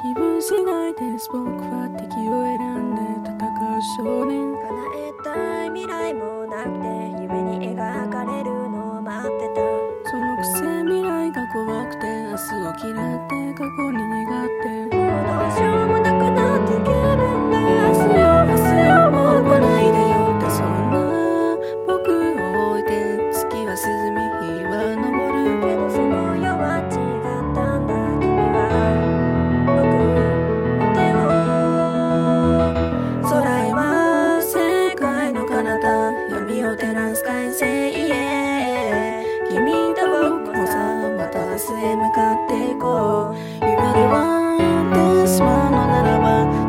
気分次第です僕は敵を選んで戦う少年。 叶えたい未来もなくて夢に描かれるのを待ってた。 そのくせ未来が怖くて明日を嫌って過去に願って、 もうどうしようもなくなって気分だ。 明日よ明日よもう来ないでよって、そんな僕を置いて月は沈み日は昇る。 けどその世は違ったんだ。君は僕の手を。 空へは世界の彼方、闇を照らす快晴へ。君と僕もさ、また明日へ向かっていこう。夢ではってしまうのならば